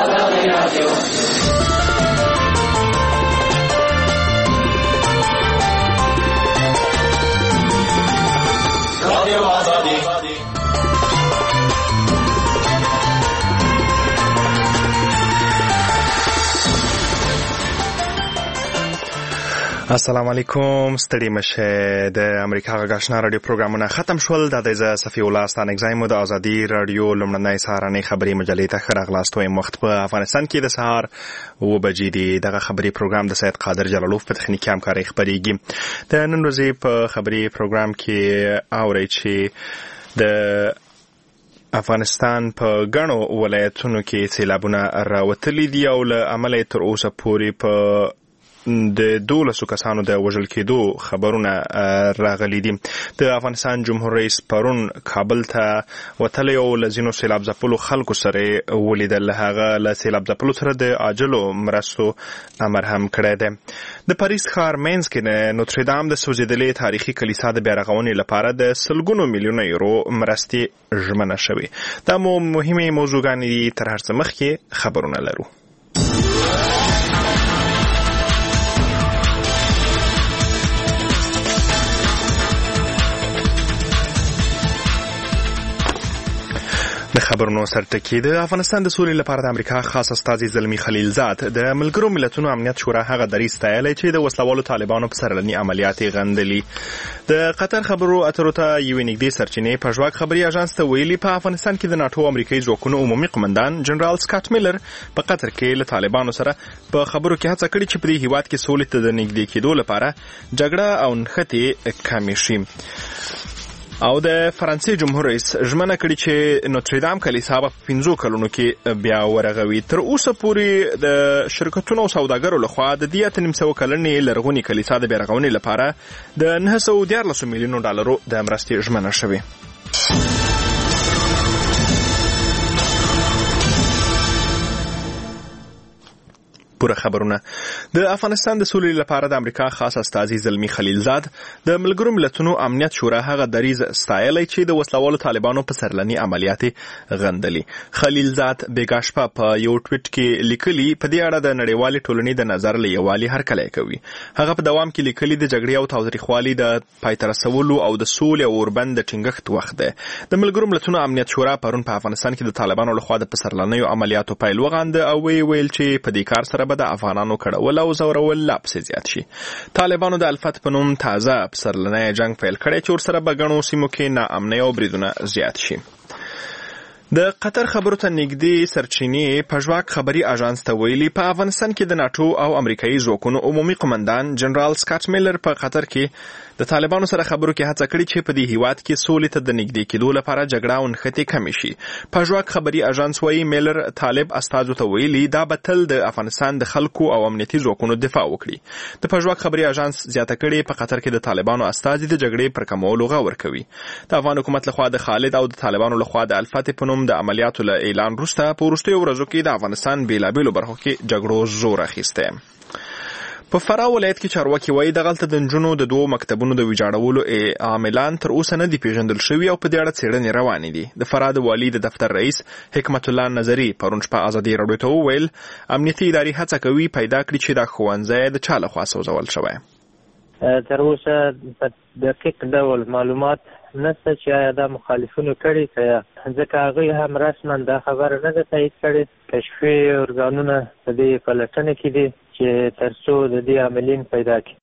السلام علیکم. ستړي مشه. د امریکا غږ آشنا رادیو پروګرامونه ختم شول. د صفی الله ستانک زایم د ازادي رادیو لمړنۍ سهارنۍ خبري مجلې ته ښه راغلاست. وایم وخت په افغانستان کې د سهار 9 بجې دی. دغه خبري پروګرام د سید قادر جلالوف په تخنیکي همکارۍ خبريږي. د نن ورځې په خبري پروګرام کې اورئ چې د افغانستان په غنو ولایتونو کې سیلابونه راوتلي دي او له عمله تر اوسه پورې په د 12 کسانو د وژل کېدو خبرونه راغلي دي. د افغانستان جمهور رئیس پرون کابل ته وتلی او لزینو سیلاب ځپلو خلکو سره ولیدل. هغه له سیلاب ځپلو سره د عاجلو مرستو امر هم کړی دی. د پاریس ښار مینځ کې نوتردام د سوځېدلې تاریخي کلیسا د بیا رغونې لپاره د سلګونو میلیونه یورو مرستې ژمنه شوې. دا مهمه موضوعګانې دي. تر هر څه مخکې خبرونه لرو. د خبرونو سرټکی. د افغانستان د سولې لپاره د امریکا خاص استازي زلمی خلیلزاد د ملګرو ملتونو امنیت شورا هغه دریځ ستایلی چې د وسلوالو طالبانو په سرلني عملیات غندلي. د قطر خبرو اترو ته یوې نږدې سرچینې په ژواک خبري اژانس ته ویلي په افغانستان کې د ناتو امریکایي ځواکونو عمومي قومندان جنرال سکاټ میلر په قطر کې له طالبانو سره په خبرو کې هڅه کړې چې په دې هیواد کې سولې ته د نږدې کېدو لپاره جګړه او نښتې کمې شي. او د فرانسې جمهور رئیس ژمنه کړې چې نوتردام کلیسا په 15 کلونو کې بیا ورغوي. تر اوسه پورې د شرکتونو او سوداګرو لخوا د دې 8.5 کلنې لرغونې کلیسا د بیا رغونې لپاره د 914 میلیونو ډالرو د مرستې ژمنه شوې. پوره خبرونه. د افغانستان د سولې لپاره د امریکا خاص استازي زلمی خلیلزاد د ملګرو ملتونو امنیت شورا هغه دریځ ستایلی چې د وسلوالو طالبانو په سرلني عملیات غندلي. خلیلزاد بیګاشپا په یو ټویټ کې لیکلي په دې اړه د نړیوالې ټولنې د نظر له یووالي هرکلی کوي. هغه په دوام کې لیکلي د جګړې او تاوتریخوالي د پای ته رسولو او د سولې او اوربند د ټینګښت وخت دی. د ملګرو ملتونو امنیت شورا پرون په افغانستان کې د طالبانو لخوا د پسرلنیو عملیاتو پیل وغانده او ویل چې په دې کار سره د افغانانو کړول او زورول لا پسې زیات شي. طالبانو د الفت په نوم تازه پسرلنی جنگ پیل کړی چې ورسره به ګڼو سیمو کې ناامنۍ او بریدونه زیات شي. د قطر خبرو ته نږدې سرچینې په ژواک خبري اژانس ته ویلي په افغانستان کې د ناتو او امریکایي ځواکونو عمومي قومندان جنرال سکاټ میلر په قطر کې د طالبانو سره خبرو کې هڅه کړې چې په دې هیواد کې سولې ته د نږدې کېدو لپاره جګړه او نښتې کمې شي. په ژواک خبري اژانس وايي میلر طالب استازو ته ویلي دا به تل د افغانستان د خلکو او امنیتي ځواکونو دفاع وکړي. د په ژواک خبري اژانس زیاته کړې په قطر کې د طالبانو استازي د جګړې پر کمولو غور کوي. د افغان حکومت لخوا د خالد او د طالبانو لخوا د الفت په نوم د عملیاتو له اعلان وروسته په وروستیو ورځو کې د افغانستان بیلابیلو برخو کې جګړو زور اخیستی. په فراه ولایت کې چارواکي وایي دغلته د نجونو د 2 مکتبونو د ویجاړولو عاملان تر اوسه نه دي پیژندل شوي او په دې اړه څېړنې روانې دي. د فراه د والي د دفتر رئیس حکمت الله نظري پرون شپه ازادي راډیو ته وویل امنیتي ادارې هڅه کوي پیدا کړي چې دا ښوونځی د چا لخوا سوځول شوی. تر اوسه په دقیق ډول معلومات نشته چې آیا دا مخالفینو کړي که ځکه هغوی هم رسما دا خبره نه ده تایید کړې. کشفي ارګانونه په دې پلټنه کې دي چې تر څو د دې عاملین پیدا کړي.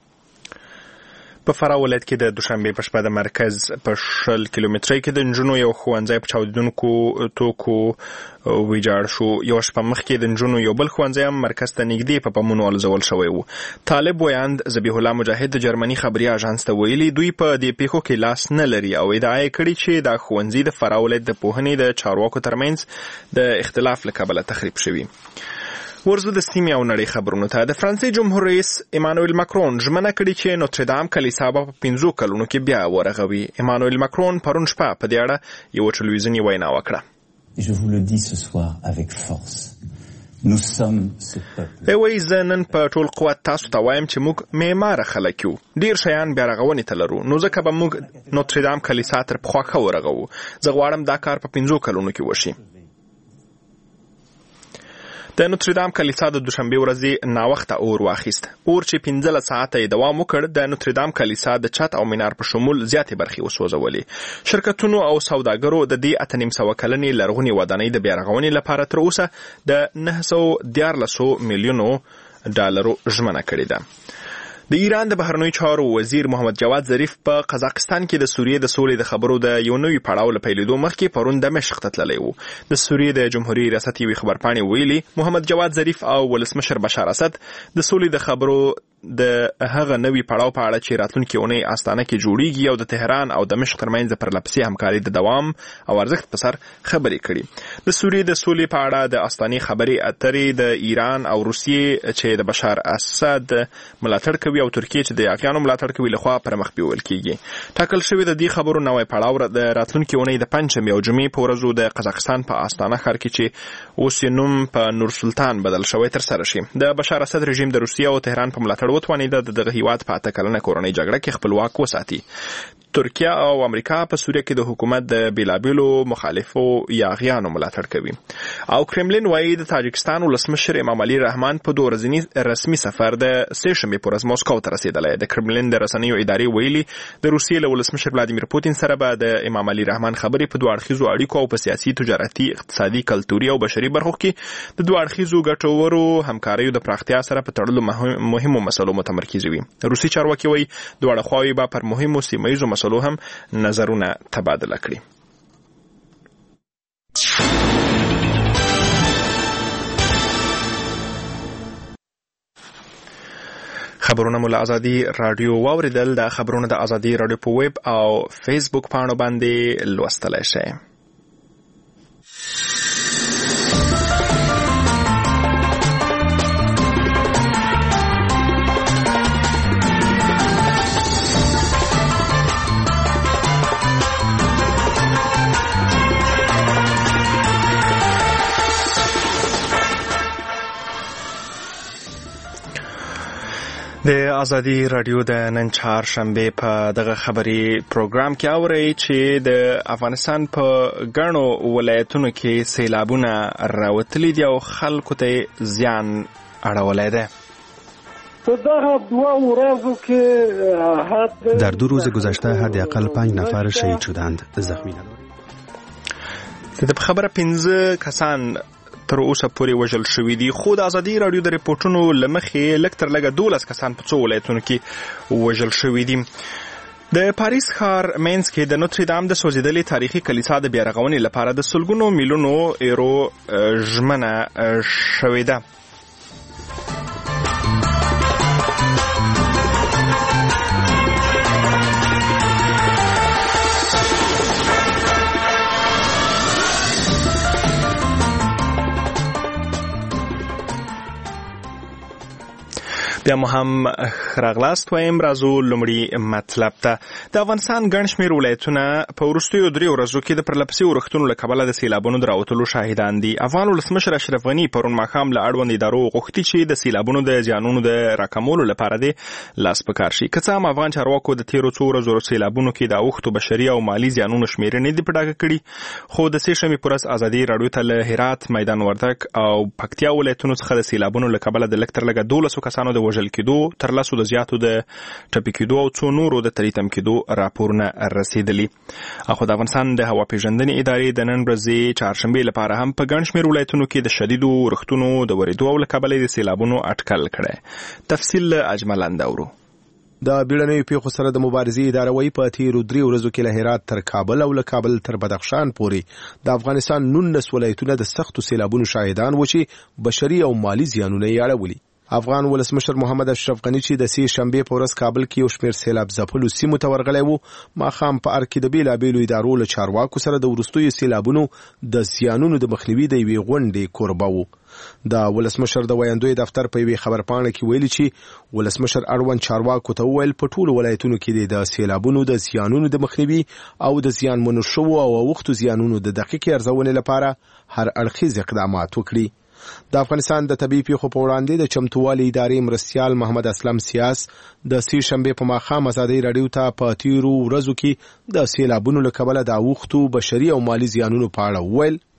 په فراه ولایت کې د دوشنبه په شپه د مرکز په 60 کیلومترۍ کې د نجونو یو ښوونځی په چاودیدونکو توکو ویجاړ شو. یو شپه مخکې د نجونو یو بل ښوونځی هم مرکز ته نږدې په بمونو الزول شوی و. طالب ویاند ذبیح الله مجاهد د جرمني خبري اژانس ته ویلي دوی په دې پیښو کې لاس نه لري او ادعا یې کړې چې دا ښوونځي د فراه ولایت د پوهنې د چارواکو ترمنځ د اختلاف له کبله تخریب شوي. ورزو د سیمې او نړۍ خبرونو ته. د فرانسې جمهور رئیس ایمانوئل ماکرون ژمنه کړې چې نوتردام کلیسا به په 15 کلونو کې بیا ورغوي. ایمانوئل ماکرون پرون شپه په دې اړه یو ټلویزیوني وینا وکړه. Je vous le dis ce soir avec force. Nous sommes ce peuple. وایي زه نن په ټول قوت تاسو ته وایم چې موږ معماره خلک یو. ډیر شیان بیا رغونې ته لرو. نو ځکه به موږ نوتردام کلیسا تر پخوا ښه ورغوو. زه غواړم دا کار په 15 کلونو کې وشي. د نوتردام کلیسا د دوشنبه ورځې ناوخته اور واخیست. اور چې 15 ساعته دوام وکړ د نوتردام کلیسا د چت او مینار په شمول زیاتې برخې وسوځولې. شرکتونو او سوداګرو د دې 8.5 کلنې لرغونې ودانۍ د بیا رغونې لپاره تر اوسه د 914 میلیونو ډالرو ژمنه کړې ده. د ایران د بهرنیو چارو وزیر محمد جواد ظریف په قزاقستان کې د سوریې د سولې د خبرو د یو نوي پړاو له پیلېدو مخکې پرون دمشق ته تللی و. د سوریې د جمهوریت ریاست یوې خبرپاڼې ویلي محمد جواد ظریف او ولسمشر بشار اسد د سولې د خبرو د هغه نوي پړاو په اړه چې راتلونکي اونۍ آستانه کې جوړیږي او د تهران او دمشق ترمنځ د پرلپسې همکارۍ د دوام او ارزښت په سر خبرې کړي. د سوریې د سولې په اړه د آستانې خبرې اترې د ایران او روسیې چې د بشار اسد ملاتړ کوي او ترکیه چې د یاغیانو ملاتړ کوي لخوا پر مخ بیول کیږي. ټاکل شوی د دې خبرو نوې پړاو د راتلونکي اونۍ د پنځمې او جمعې په ورځو د قزاقستان په آستانه ښار کې چې اوس یې نوم په نور سلطان بدل شوی تر سره شي. د بشار اسد رژیم د روسیې او تهران په ملاتړ وتوانېده د هیواد په 8 کلنه کورنۍ جګړه کې خپل واک وساتي. ترکیه او امریکا په سوریه کې د حکومت د بیلابیلو مخالفو یاغیانو ملاتړ کوي. او کرملین وايي د تاجکستان ولسمشر امام علي رحمان په 2 ورځني رسمي سفر د سه‌شنبې په ورځ موسکو ته رسیدلی. د کرملین د رسنیو ادارې ویلي د روسیې له ولسمشر ولادیمیر پوتین سره به د امام علي رحمان خبرې په 2 اړخیزو اړیکو او په سیاسي، تجارتي، اقتصادي، کلتوري او بشري برخو کې د 2 اړخیزو ګټورو همکاریو د پراختیا سره په تړلو مهمو مسلو متمرکز وي. روسي چارواکي وایي دواړه خواوې به پر مهمو سیمه‌ییزو مسلو هم نظرونه تبادله کړي. خبرونه مو له ازادي رادیو واوریدل. د خبرونه د ازادي رادیو په ویب او فیسبوک پاڼو باندې لوستلی شئ. د ازادي رادیو د نن چهارشنبه په دغه خبري پروګرام کې اورئ چې د افغانستان په ګڼو ولایتونو کې سیلابونه راوتلي دي او خلکو ته زیان اړولی دی. در 2 روز گذشته حداقل 5 نفر شهید شدند. زخمی نداریم. د خبره 15 کسان تر اوسه پورې وژل شوي دي، خو د ازادي رادیو د ریپورټونو له مخې لږ تر لږه 12 کسان په 2 ولایتونو کې وژل شوي دي. د پاریس ښار مینځ کې د نوتردام د سوځېدلې تاریخي کلیسا د بیا رغونې لپاره د سلګونو میلیونو یورو ژمنه شوې ده. بیا مو هم راغلاست وایم. راځو لومړي مطلب ته. د افغانستان ګڼ شمېر ولایتونه په وروستیو 3 ورځو کې د پرلپسې ورښتونو له کبله د سیلابونو د راوتلو شاهدان دي. افغان ولسمشر اشرف غني پرون ماښام له اړوند ادارو غوښتي چې د سیلابونو د زیانونو د راکمولو لپاره د لاس په کار شي. که څه هم افغان چارواکو د تیرو 2 ورځو سیلابونو کې د اوښتو بشري او مالي زیانونو شمېرې نه دي په ډاګه کړي، خو د سه‌شنبې په ورځ ازادي رادیو ته له هرات، میدان وردګ او پکتیا ولایتونو څخه د سیلابونو له کبله د لږ تر لږه 12 کسانو د وژل کېدو، تر 10 د زیاتو د ټپي کېدو او څو نورو د تریتم کېدو راپورونه رسیدلي. اخو د افغانستان د هوا پیژندنې ادارې د نن ورځې چهارشنبې لپاره هم په ګڼ شمېر ولایتونو کې د شدیدو ورښتونو د ورېدو او له کبله د سیلابونو اټکل کړی. تفصیل اجمل اندورو. د بیړنیو پیښو سره د مبارزې اداره وايي په تیرو 3 ورځو کې له هرات تر کابل او له کابل تر بدخشان پورې د افغانستان 19 ولایتونه د سختو سیلابونو شاهدان و چې بشري او مالی زیانونه یې اړولي. افغان ولسمشر محمد اشرف غني چې د سه‌شنبې په ورځ کابل کې یو شمېر سیلاب ځپلو سیمو ته ورغلی و، ماښام په ار کې د بیلابیلو ادارو له چارواکو سره د وروستیو سیلابونو د زیانونو د مخنیوي د یوې غونډې کوربه و. د ولسمشر د ویاندوی دفتر په یوې خبرپاڼه کې ویلي چې ولسمشر اړوند چارواکو ته وویل په ټولو ولایتونو کې د سیلابونو د زیانونو د مخنیوي او د زیانمنو شوو او اوښتو زیانونو د دقیقې ارزونې لپاره هر اړخیز اقدامات وکړي. د افغانستان د طبي پیښو په وړاندې د چمتووالي ادارې مرستیال محمد اسلم سیاس د سه‌شنبې په ماښام ازادي رادیو ته په تیرو ورځو کې د سیلابونو له کبله د اوښتو بشري او مالی زیانونو په اړه وویل.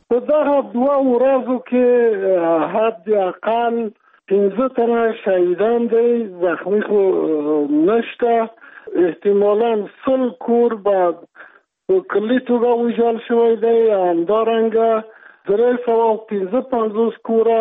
په دغه 2 ورځو کې حد اقل 15 تنه شهیدان دي، زخمی خو نشته. احتمالاً 100 کور به کلی توګه ویجاړ شوی دی، همدارنګه 355 کوره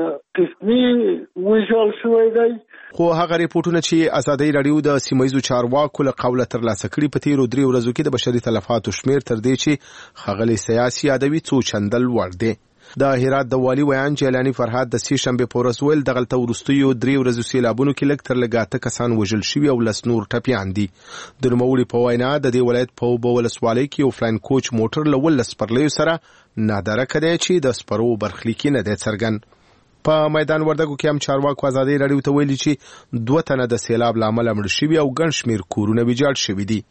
قسمي ویجاړ شوی دی. خو هغه ریپورتونه چې ازادي رادیو د سیمایي چارواکو له قوله ترلاسه کړي په تیرو 3 ورځو کې د بشري تلفاتو شمیر تر دې چې خغلی سیاسي ادبي څو چندل ور دي. د هرات د والی ویان جیلانی فرهاد د سې شنبه په ورځ ویل دغلته ورستیو 3 ورځو سیلابونو کې لږ تر لږه 8 کسان وژل شوي او لس نور ټپیان دي. د نوموړي په وینا د دې ولایت په اوبه ولسوالۍ کې یو فلاین کوچ موټر له 12 سپرلیو سره نادرکه دی چې د سپرو برخلیک نه دی څرګند. په میدان وردګو کې هم چارواکو ازادي رادیو ته ویلي چې 2 تنه د سیلاب لامل مړ شوي او ګڼ شمیر کورونه ویجاړ شوي دي.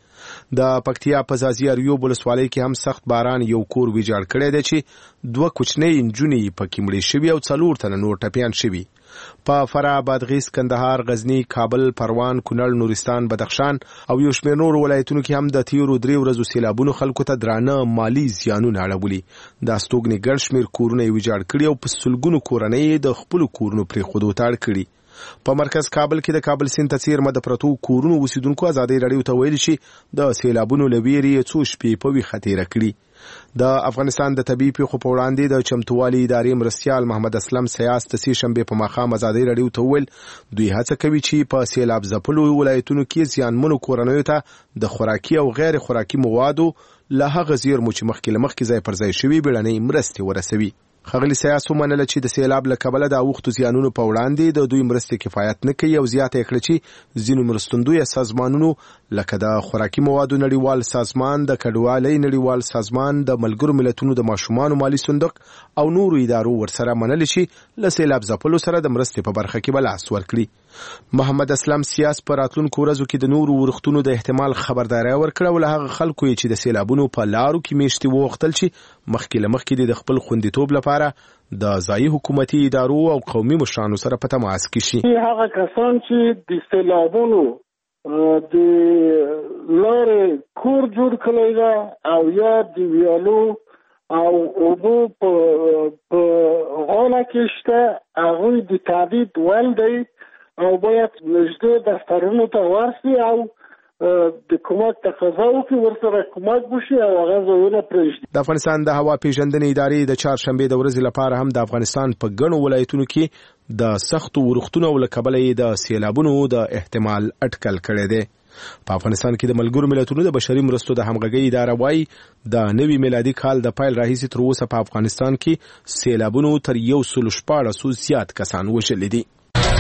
د پکتیا په ځاځي اریوب ولسوالۍ کې هم سخت باران یو کور ویجاړ کړی دی چې 2 کوچنۍ انجونې پکې مړې شوي او 4 تنه نور ټپیان شوي. په فراه، بادغیس، کندهار، غزنی، کابل، پروان، کونړ، نورستان، بدخشان او یو شمېر نور ولایتونو کې هم د تیرو 3 ورځو سیلابونو خلکو ته درانه مالی زیانونه اړولي. د استوګنې ګڼ شمېر کورونه یې ویجاړ کړي او په سلګونو کورنۍ د خپلو کورونو پرېښودو ته اړ کړي. په مرکز کابل کې د کابل سیند ته څیرمه د پرتو کورونو اوسیدونکو ازادي رادیو ته ویلي چې د سیلابونو له ویرې څو شپې په ویښه تېره کړي. د افغانستان د طبي پیښو په وړاندې د چمتووالي ادارې مرستیال محمد اسلم سیاس د سې شنبه په ماښام ازادي رادیو ته ویل دوی هڅه کوي چې په سیلاب ځپلو ولایتونو کې زیانمنو کورنیو ته د خوراکي او غیر خوراکي موادو له هغه زیرمو چې مخکې ځای پر ځای شوي بیړنۍ مرستې ورسوي. خغلی سیاس ومنله چې د سیلاب له کبله د اوښتو زیانونو په وړاندې د دوی مرستې کفایت نه کوي او زیاته کړه چې ځینو مرستندوی سازمانونو لکه د خوراکي موادو نړیوال سازمان، د کډوالۍ نړیوال سازمان، د ملګرو ملتونو د ماشومانو مالی صندوق او نورو ادارو ورسره منلي چې له سیلاب ځپلو سره د مرستې په برخه کې به لاس ورکړي. محمد اسلم سیاس په راتلونکو ورځو کې د نورو ورښتونو د احتمال خبرداري ورکړه او له هغه خلکو چې د سیلابونو په لارو کې میشتي وغوښتل چې مخکې د خپل خوندیتوب لپاره د ځایي حکومتي ادارو او قومي مشرانو سره په تماس کې شي. هغه کسان چې د سیلابونو د لارې کور جوړ کړی ده او یا د ویالو او اوبو په غاړه کې شته، هغوی د تعدید ول دی او باید نږدې دفترونو ته ورسي او د کومک تقاضا وکړي، ورسره کومک وشي او هغه ځایونه پرېږدي. د افغانستان د هوا پیژندنې ادارې د چهارشنبې د ورځې لپاره هم د افغانستان په ګڼو ولایتونو کې د سختو ورښتونو له کبله یې د سیلابونو د احتمال اټکل کړی دی. په افغانستان کې د ملګرو ملتونو د بشري مرستو د همغږۍ اداره وايي د نوي میلادي کال د پیل راهیسې تر اوسه په افغانستان کې سیلابونو تر 114 زیات کسان وژلي دي.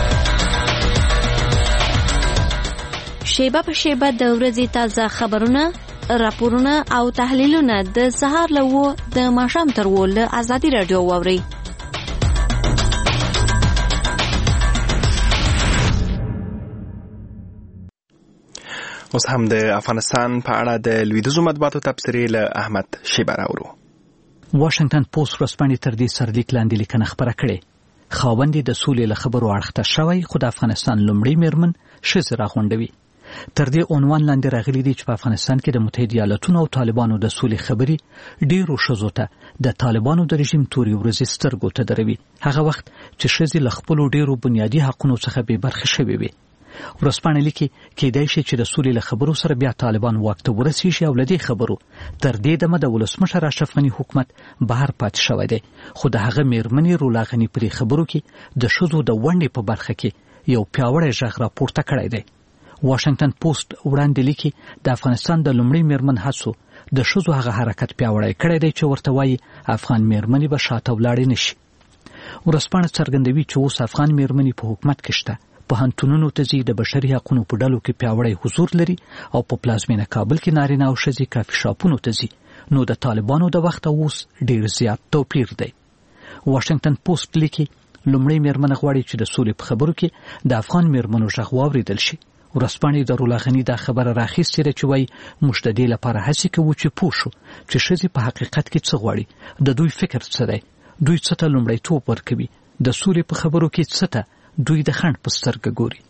شیبه په شیبه د ورځې تازه خبرونه، راپورونه او تحلیلونه د سهار له 9 د ماښام تر 10 له ازادي رادیو واورئ. اوس هم د افغانستان په اړه د لویدیځو مطبوعاتو تبصرې له احمد شیبه راوړو. واشنگټن پوسټ ورځپاڼې تر دې سرلیک لاندې لیکنه خپره کړې. خاوند د سولې له خبرو اړخته شوی، خو د افغانستان لومړی میرمن ښځې راغونډوي. تر دې عنوان لاندې راغلي دي چې په افغانستان کې د متحده ایالاتونو او طالبانو د سولې خبرې ډیرو ښځو ته د طالبانو د رژیم تورې ورځې سترګو ته دروي، هغه وخت چې ښځې له خپلو ډیرو بنیادي حقونو څخه بې برخې شوې وي. ورځپاڼه لیکي کېدای شي چې د سولې له خبرو سره بیا طالبان واک ته ورسیږي او له دې خبرو تر دې دمه د ولسمشر اشرف غني حکومت بهر پاتې شوی دی، خو د هغه میرمنې رولا غني پرې خبرو کې د ښځو د ونډې په برخه کې یو پیاوړی غږ راپورته کړی دی. واشنگټن پوسټ وړاندې لیکي د افغانستان د لومړي میرمن هڅو د ښځو هغه حرکت پیاوړی کړی دی چې ورته وایي افغان میرمنې به شاته ولاړې نشي. ورځپاڼه څرګندوي چې اوس افغان میرمنې په حکومت کې شته، پوهنتونونو ته ځي، د بشري حقونو په ډلو کې پیاوړی حضور لري او په پلازمینه کابل کې نارینه او ښځې کافي شاپونو ته ځي، نو د طالبانو د وخت اوس ډیر زیات توپیر دی. واشنگټن پوسټ لیکي لومړی میرمن غواړي چې د سولې په خبرو کې د افغان میرمنو غږ واوریدل شي. ورځپاڼې د رولا غني دا خبره راخیستې ده چې وایي موږ د دې لپاره هڅې کوو چې پوه شو چې ښځې په حقیقت کې څه غواړي، د دوی فکر څه دی، دوی څه ته لومړیتوب ورکوي، د سولې په خبرو کې څه ته دوی د خنډ په سترګه ګوري.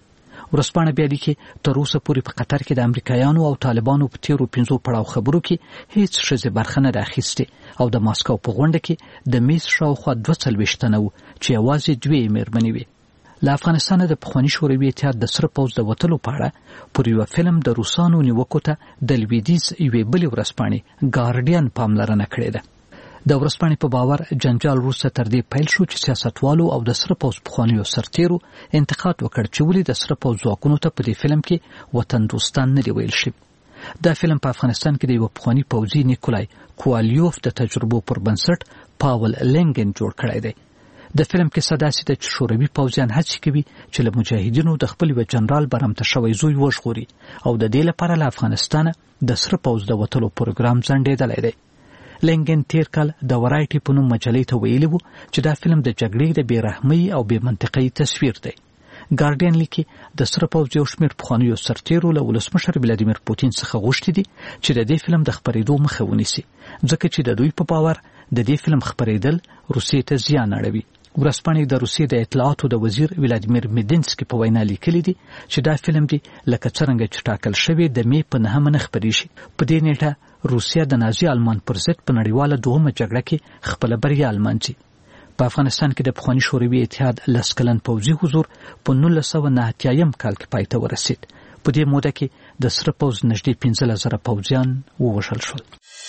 ورځپاڼه بیا لیکي تر اوسه پورې په قطر کې د امریکایانو او طالبانو په تیرو 5 پړاو خبرو کې هیڅ ښځې برخه نه اخیستې او د ماسکو په غونډه کې د میز شاوخوا 42 تنه وو چې یوازې 2 مېرمنې وې. له افغانستانه د پخواني شوروي اتحاد د سره پوځ د وتلو په اړه پر یو فلم د روسانو نیوکو ته د لویدیځ یوې بلې ورځپاڼې ګارډین پاملرنه کړې ده. د ورځپاڼې په باور جنجال وروسته تر دې پیل شو چې سیاستوالو او د سره پوځ پخوانیو سرتیرو انتقاد وکړ چې ولې د سره پوځ ځواکونو ته په دې فلم کې وطن دوستان نه دی ویل شوی. دا فلم په افغانستان کې د یو پخواني پوځي نیکولای کووالیوف د تجربو پر بنسټ پاول لنګن جوړ کړی دی. د فلم کې صداسي د شوروي پوځیان هڅه کوي چې له مجاهدینو د خپل و جنرال برمته شوی زوی وژغوري او د دې لپاره له افغانستانه د سره پوځ د وتلو پروګرام ځنډېدلی دی. لنګن تیر کال د ورایټي په نوم مجلې ته ویلي وو چې دا فلم د جګړې د بېرحمۍ او بې منطقۍ تصویر دی. ګارډین لیکي د سره پوځ یو شمېر پخوانیو سرتیرو له ولسمشر ولادیمیر پوتین څخه غوښتي دي چې د دې فلم د خپرېدو مخه ونیسي ځکه چې د دوی په باور د دې فلم خپرېدل روسیې ته زیان اړوي. ورځپاڼې د روسیې د اطلاعاتو د وزیر ولادیمیر میدینسکي په وینا لیکلي دي چې دا فلم دی لکه څرنګه چې ټاکل شوی د می په 9 نه خپرې شي. په دې نیټه روسیه د نازي آلمان پر ضد په نړیواله دوهمه جګړه کې خپل بریا لمانځي. په افغانستان کې د پخواني شوروي اتحاد لسکلن پوځي حضور په 1990 کال کې پای ته ورسید. په دې موده کې د سره پوځ نږدې 15,000 پوځیان ووژل شول.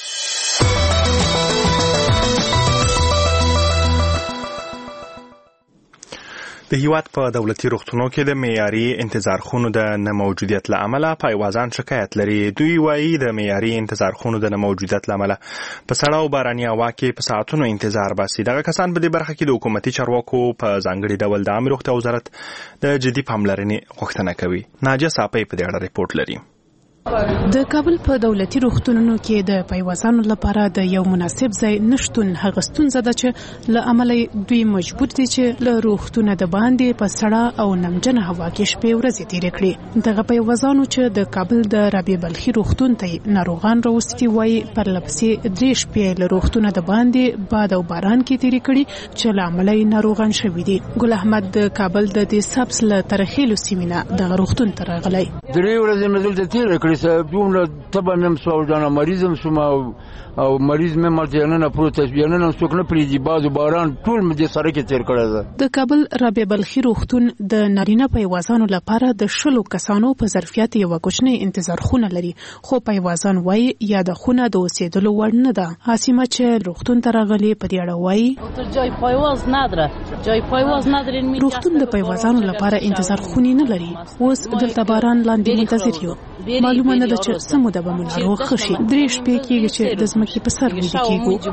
د هیواد په دولتي روغتونو کې د معیاري انتظار خونو د نه موجودیت له امله پایوازان شکایت لري. دوی وایي د معیاري انتظار خونو د نه موجودیت له امله په سړه او باراني هوا کې په ساعتونو انتظار باسي. دغه کسان په دې برخه کې د حکومتي چارواکو په ځانګړي ډول د عامه روغتیا وزارت د جدي پاملرنې غوښتنه کوي. ناجیه صاپی په دې اړه ریپورت لري. د کابل په دولتي روغتونونو کې د پایوازانو لپاره د یو مناسب ځای نشټون هغه ستونزه ده چې له امله دوی مجبور دي چې له روغتونه د باندې په سړه او نمجنه هوا کې شپې ورځې تېرې کړي. دغه پایوازانو چې د کابل د رابعه بلخي روغتون ته ناروغان راوستي وایي پرلپسې 3 شپې له روغتونه د باندې باد او باران کې تېرې کړي چې له امله ناروغان شوي دي. ګل احمد د کابل د دې سبس له ترخیلو سیمینه دغه روغتون ته راغلی. 3 ورځې مې دلته تېرې کړې دومره تبه نم سو او مریضم شوم او مریض مې مرته نه پروت نه نو څوک نه پریږي باد او باران ټول مې د سره کې تیر کړی ده. د کابل رابعه بلخي روغتون د نارینه پایوازانو لپاره د 10 کسانو په ظرفیت یو کوچنی انتظار خونه لري خو پایوازان وایي یا د خونه د اوسېدلو وړ نه ده. حاسمه چې روغتون ته راغلي په دې اړه وایي جای پایواز نداره جای پایواز ندارین. روغتون د پایوازانو لپاره انتظار خونې نه لري. اوس دلته باران لاندې منتظر یو. معلومه نه ده چې سمو د بمون ناروغ خشي. 3 شپې کېږي چې د ځمکې په سر ویده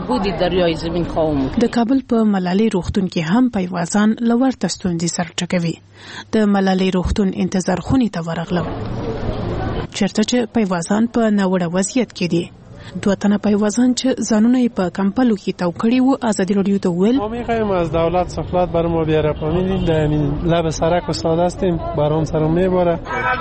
کېږو. د کابل په ملالۍ روغتون کې هم پایوازان له ورته ستونزې سره ټکوي. د ملالۍ روغتون انتظار خونې ته ورغلم چېرته چې پایوازان په ناوړه وضعیت کې دي. 2 تنه پایوازان چې ځانونه یې په کمپلو کې تاو کړي وو ازادي رادیو ته ویل ما می‌خوایم از دولت سفارت بر ما بیاره پایین در لب سرک استاد هستیم باران سر میباره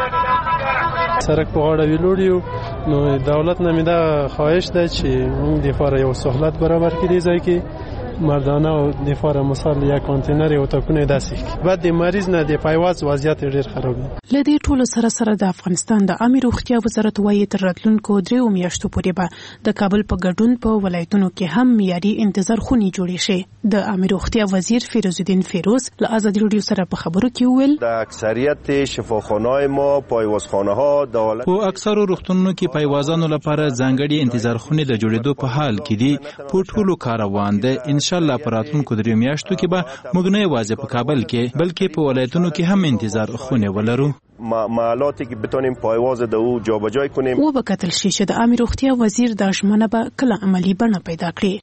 سرک په غاړه ویلوړیو نو دولت نمیده خواهش ده چې اون دفاع یو سهولت برابر کړي ځای کې مردانه او دفاع مثال یک کانتینر او تاکونه داسې بعد د مریض نه د پایواز وضعیت ډیر خراب دی. لدې ټولو سره د افغانستان د عامه روغتیا وزارت وایي تر راتلونکو 3 میاشتو پورې به د کابل په ګډون په ولایتونو کې هم معیاري انتظار خونې جوړې شي. د عامه روغتیا وزیر فیروز الدین فیروز له آزادي رادیو سره په خبرو کې وویل د اکثریت شفاخانه‌های ما پایوازخانه‌ها دولت په اکثرو روغتونونو کې پایوازانو لپاره ځانګړي انتظار خونې د جوړېدو په حال کې دي. په ټولو کاروان ده ان شاء الله په راتلونکو 3 میاشتو کې به موږ نه یوازې په کابل کې بلکې په ولایتونو کې هم انتظار خونې ولرو. معلوماتی که بتونیم پایواز د او جابجایی کنیم. و به کتل شي چې د عامه روغتیا وزیر د ژمنه به کله عملی بڼه پیدا کړي.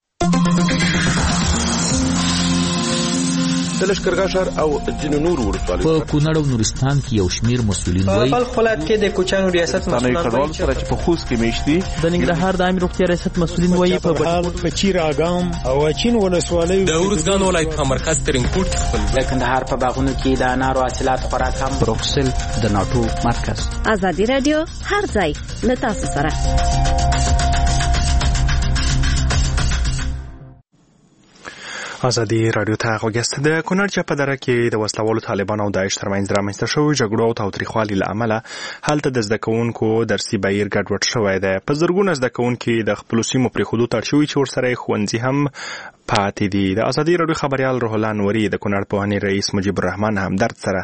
د لشکرګاه ښار او ځینو نورو ولسوالیو په کونړ او نورستان کې یو شمیر مسؤلین وایي په خپل ولایت کې د کوچانو ریاست مسؤلین سره چې په خوست کې میشتي د ننګرهار د عامه روغتیا ریاست مسؤلین وایي په چیر اګام او چین ولسوالیو د ورزګان ولایت په مرکز ترینکوټ خپل د کندهار په باغونو کې د انارو حاصلات خوراک هم بروکسل د ناتو مرکز. آزادي رادیو هر ځای له تاسو سره. ازادي رادیو ته غوښتل د کونړ په دره کې د وسلوالو طالبانو او داعش ترمنځ رامنځته شوې جګړو او تاوتریخوالي له امله هلته د زده کوونکو درسي بهیر ګډوډ شوی دی. په زرګونه زده کوونکي د خپلو سیمو پرېښودو ته اړ شوي چې ورسره ښوونځي هم پاتې دي. د ازادي رادیو خبریال روح الله نوري د کونړ پوهنې رئیس مجیب الرحمن همدرد سره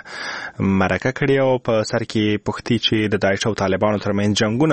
مرکه کړې او په سر کې پوښتي چې د داعش او طالبانو ترمنځ جنګونه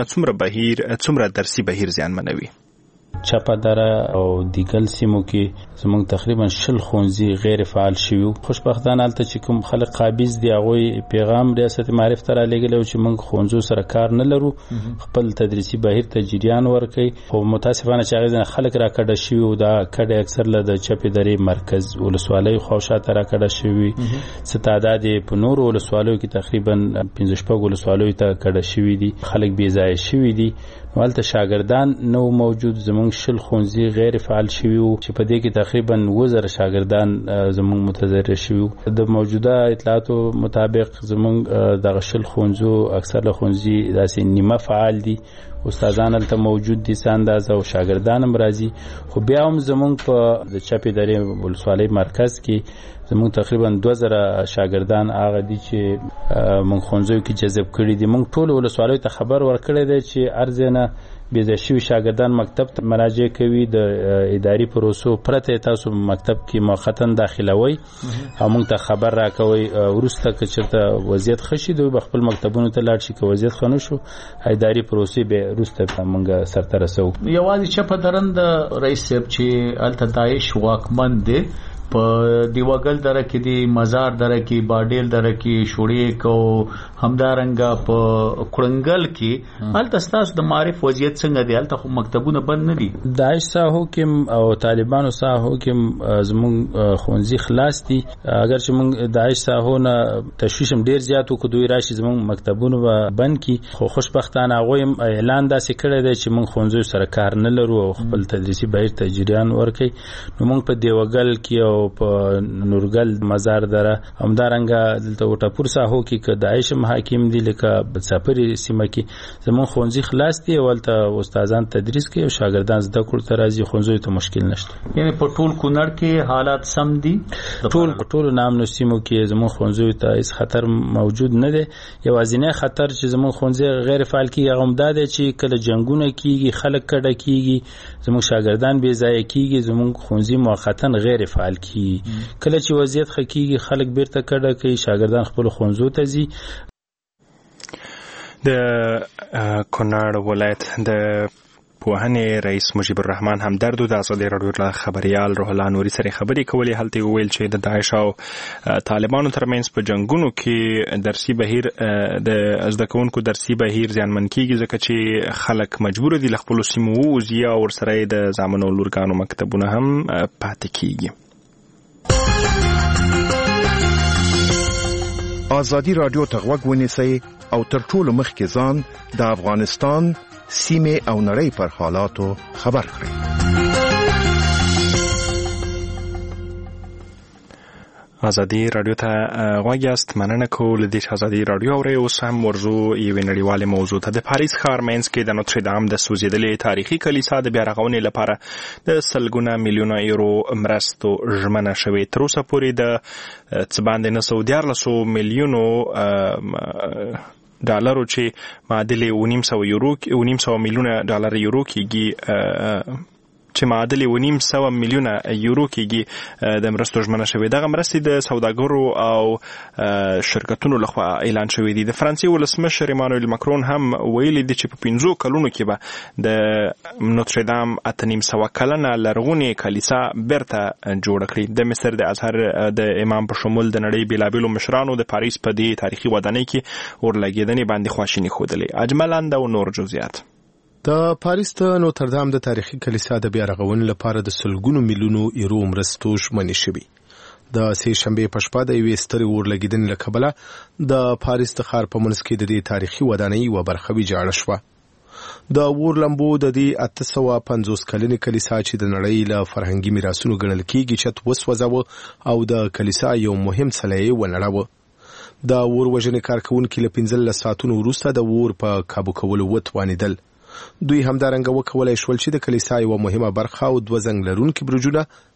څومره درسي بهیر زیانمنوي. چپه دره او دیګل سیمو کې زموږ تقریبا 60 ښوونځي غیر فعال شوي. خوشبختانه هلته چې کوم خلک قابض دي هغوی پیغام ریاست معارف ته رالیږلی چې موږ ښوونځو سره کار نه لرو، خپل تدریسي بهیر ته جریان ورکوي. خو متاسفانه چې هغې ځینې خلک راکډه شوي او دا کډې اکثر له د چپې درې مرکز ولسوالیو خواوشاته راکډه شوي. څه تعداد یې په نورو ولسوالیو کې تقریبا 15 ولسوالیو ته کډه شوي دي، خلک بې ځایه شوي دي. نو هلته شاګردان نو موجود. زموږ 60 ښوونځي غیر فعال شوي وو چې په دې کې تقریبا 2000 شاګردان زموږ متضرر شوي وو. د موجوده اطلاعاتو مطابق زموږ دغه 60 ښوونځو اکثر له ښوونځي داسې نیمه فعال دي، استادان هلته موجود دي څه اندازه او شاګردان هم راځي. خو بیا هم زموږ په د چپې درې ولسوالۍ مرکز کې زموږ تقریبا 2000 شاګردان هغه دي چې موږ ښوونځیو کې جذب کړي دي. موږ ټول ولسوالیو ته خبر ورکړی دی چې ارزنه بې ځای شوي شاګردان مکتب ته مراجعه کوي، د اداري پروسو پرته تاسو مکتب کې موقتا داخلوي او موږ ته خبر راکوي. وروسته که چېرته وضعیت ښه شي دوی به خپل مکتبونو ته لاړ شي، که وضعیت ښه نه شو اداري پروسې به وروسته موږ سرته رسوو. یوازې چپه درن د رئیس صاحب چې هلته داعش واکمن دی په دیوګل دره کې دی، مزار دره کې، باډیل دره کې، شوړیک او همدارنګه په کړنګل کې هلته ستاسو د معرف وضعیت څنګه دی؟ هلته خو مکتبونه بند نه دي. داعش ساحو کې او طالبانو ساحو کې زموږ ښوونځي خلاص دي. اگر چې موږ داعش ساحو نه تشویش هم ډیر زیات وکړو دوی راشي زموږ مکتبونه به بند کړي. خو خوشبختانه هغوی هم اعلان داسې کړی دی چې موږ ښوونځیو سره کار نه لرو او خپل تدریسي بهیر ته جریان ورکوي. نو موږ په دیوګل کې او په نورګل مزار دره همدارنګه دلته وټاپور ساحو کې که داعش حاکم دي لکه بڅاپري سیمه کې زموږ ښوونځي خلاص دي او هلته استادان تدریس کوي او شاګردان زده کړو ته راځي. ښوونځیو ته مشکل نشته. یعنې په ټول کونړ کې حالات سم دي؟ ټولو نامنو سیمو کې زموږ ښوونځیو ته هیڅ خطر موجود نه دی. یوازینی خطر چې زموږ ښوونځي غیر فعال کېږي هغه هم دا دی چې کله جنګونه کېږي، خلک کډه کېږي، زموږ شاګردان بې ځایه کېږي، زموږ ښوونځي موقتا غیر فعال کېږي. کله چې وضعیت ښه کېږي خلک بیرته کډه کوي، شاګردان خپلو ښوونځیو ته ځي. د کونړ ولایت د پوهنې رئیس مجیب الرحمن همدرد د ازادي رادیو خبریال روح الله نوري سره خبرې کولې. هلته ویل چې د داعش او طالبانو ترمنځ په جنگونو کې درسي بهیر د زده کوونکو درسي بهیر زیانمن کیږي ځکه چې خلک مجبور دي له خپلو سیمو ووځي او ورسره د زامنو لورګانو مکتبونه هم پاتې کیږي. ازادي رادیو ته غوږ ونیسئ او تر ټولو مخکې ځان د افغانستان سیمه او نړۍ پر حالاتو خبر کړئ. ازادي رادیو ته غوږ یاست. مننه کوو له دې چې ازادي رادیو اورئ. اوس هم ورځو یوې نړیوالې موضوع ته. د پاریس ښار منځ کې د نوتردام د سوځېدلې تاریخي کلیسا د بیارغونې لپاره د سلګونه میلیونه یورو مرستو ژمنه شوې. تر اوسه پورې د څه باندې 914 میلیونو ډالرو چې معادل 900 میلیونه ډالر یورو کېږي چې معادل 900 میلیونه یورو کېږي د مرستو ژمنه شوې. دغه مرستې د سوداګرو او شرکتونو لخوا اعلان شوې دي. د فرانسې ولسمشر ایمانوئل ماکرون هم ویلي دي چې په 15 کلونو کې به د نوتردام 800 کلنه لرغونې کلیسا بیرته جوړه کړي. د مصر د ازهر د امام په شمول د نړۍ بیلابیلو مشرانو د پاریس په دې تاریخي ودانۍ کې اورلګېدنې باندې خواشیني ښودلې. اجملاند او نور جزئیات. د پاریس د نوتردام د تاریخي کلیسا د بیا رغونې لپاره د سلګونو میلیونو یورو مرستو ژمنې شوې. د سې شنبې په شپه د یوې سترې اورلګېدنې له کبله د پاریس د ښار په منځ کې د دې تاریخي ودانۍ یوه برخه ویجاړه شوه. د اور لمبو د دې 850 کلنې کلیسا چې د نړۍ له فرهنګي میراثونو ګڼل کېږي چت وسوځاوه او د کلیسا یو مهم څلی یې ونړاوه. د اور وژنې کارکوونکي له 15 ساعتونو وروسته د اور په کابو کولو وتوانېدل. دوی همدارنګه وکولای شول چې د کلیسا یوه مهمه برخه او 2 زنګ لرونکي برجونه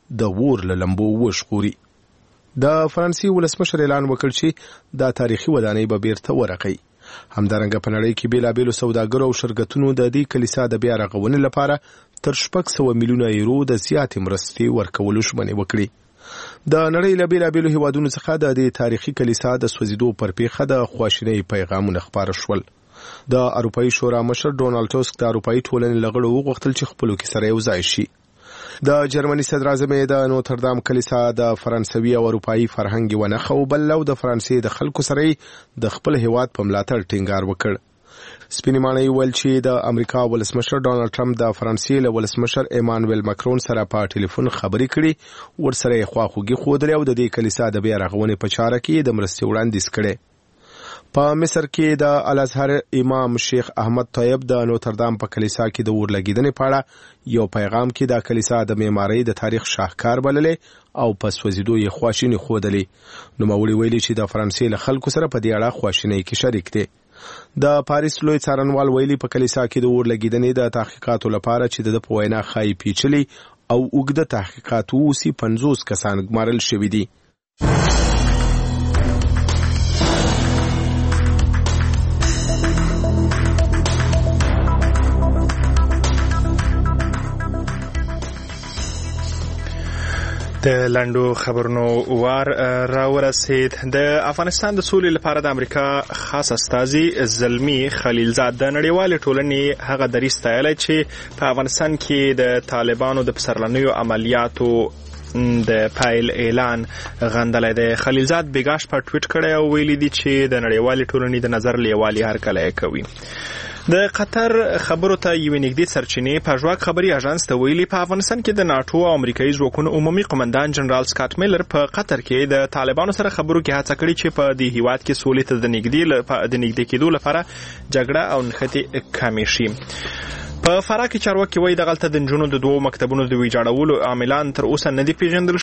د ور له لمبو وشخوري. د فرانسې ولسمشر اعلان وکړ چې دا تاریخي ودانۍ به بیرته ورغی. همدارنګه په نړۍ کې بیلابیلو سوداګرو او شرکتونو د دې کلیسا د بیا رغونې لپاره تر 600 میلیونه یورو د زیاتې مرستې ورکولو ژمنې وکړي. د نړۍ له بیلابیلو هیوادونو څخه د دې تاریخي کلیسا د سوځېدو پر پیښه د خواشینۍ پیغامونه خپاره شول. د اروپایي شورا مشر ډونالډ ټسک د اروپایي ټولنې له غړو وغوښتل چې خپلو کې سره یو ځای شي. د جرمني صدر اعظم د نوتردام کلیسا د فرانسوي او اروپایي فرهنګ یوه نښه وبلله او د فرانسې د خلکو سره د خپل هیواد په ملاتړ ټینګار وکړ. سپینې ماڼۍ ویل چې د امریکا ولسمشر ډونالډ ټرمپ د فرانسې له ولسمشر ایمانویل ماکرون سره په ټلیفون خبرې کړي، ورسره یې خواخوږي ښودلې او د دې کلیسا د بیا رغونې په چاره کې د مرستې وړاندیز کړی. په مصر کې د الازهر امام شیخ احمد طیب د نوتردام په کلیسا کې د اور لګیدنې په اړه یو پیغام کې د کلیسا د معمارۍ د تاریخ شاهکار بللې او په سوځېدو یې خواشیني ښودلې. نوموړي ویلي چې د فرانسې له خلکو سره په دې اړه خواشینۍ کې شریک دي. د پاریس لوی څارنوال ویلي په کلیسا کې د اور لګیدنې د تحقیقاتو لپاره چې د په وینا ښایي پیچلي او اوږده تحقیقات ووسي 50 کسان ګمارل شوي دي. د لنډو خبرونو وار راورسید. د افغانستان د سولې لپاره د امریکا خاص استازي زلمی خلیلزاد د نړیوالې ټولنې هغه دریځ ستایلی چې په افغانستان کې د طالبانو د پسرلنیو عملیاتو د پایل اعلان غندلی دی. خلیلزاد بیګاش په ټویټ کړی او ویلي دي چې د نړیوالې ټولنې د نظر لیوالي هرکلی کوي. د قطر خبرو ته یوې نږدې سرچینې په ژواک خبري اژانس ته ویلي په افغانستان کې د ناټو او امریکایي ځواکونو عمومي قمندان جنرال سکاټ میلر په قطر کې د طالبانو سره خبرو کې هڅه کړې چې په دې هیواد کې سولې ته د نږدې کېدو لپاره جګړه او نښتې کمې شي. په فراه کې چارواکي وایي دغلته د نجونو د 2 مکتبونو د ویجاړولو عاملان تر اوسه نه دي پیژندل